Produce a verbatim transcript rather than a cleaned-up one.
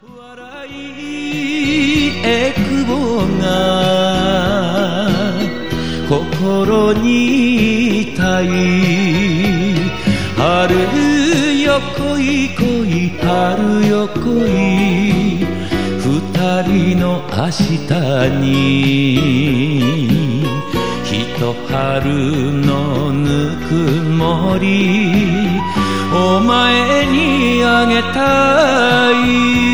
笑いえくぼが心にたい春よ来い来い春よ来い二人の明日に一春のぬくもりお前にあげたい